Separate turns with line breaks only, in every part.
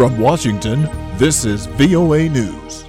From Washington, this is VOA News.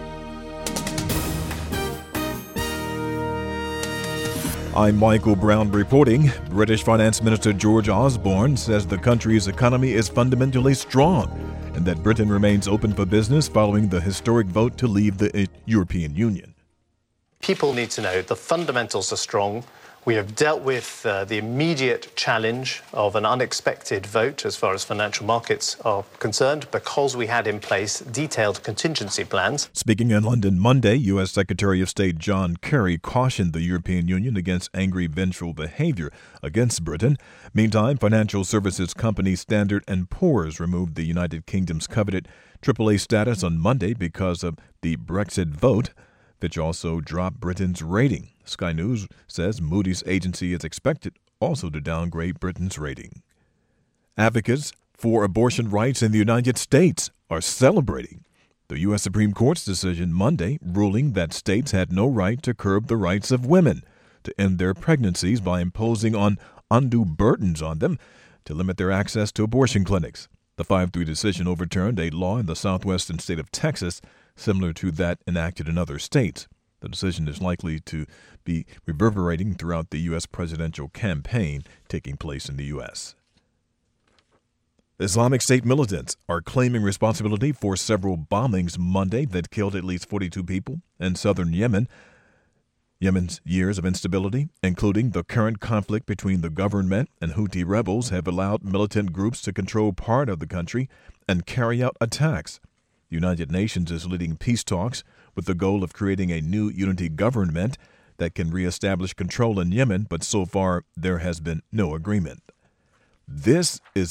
I'm Michael Brown reporting. British Finance Minister George Osborne says the country's economy is fundamentally strong and that Britain remains open for business following the historic vote to leave the European Union.
People need to know the fundamentals are strong. We have dealt with the immediate challenge of an unexpected vote as far as financial markets are concerned because we had in place detailed contingency plans.
Speaking in London Monday, U.S. Secretary of State John Kerry cautioned the European Union against angry, vengeful behavior against Britain. Meantime, financial services company Standard & Poor's removed the United Kingdom's coveted AAA status on Monday because of the Brexit vote. Fitch also dropped Britain's rating. Sky News says Moody's agency is expected also to downgrade Britain's rating. Advocates for abortion rights in the United States are celebrating the U.S. Supreme Court's decision Monday ruling that states had no right to curb the rights of women to end their pregnancies by imposing undue burdens on them to limit their access to abortion clinics. The 5-3 decision overturned a law in the southwestern state of Texas similar to that enacted in other states. The decision is likely to be reverberating throughout the U.S. presidential campaign taking place in the U.S. Islamic State militants are claiming responsibility for several bombings Monday that killed at least 42 people in southern Yemen. Yemen's years of instability, including the current conflict between the government and Houthi rebels, have allowed militant groups to control part of the country and carry out attacks. The United Nations is leading peace talks with the goal of creating a new unity government that can reestablish control in Yemen, but so far there has been no agreement. This is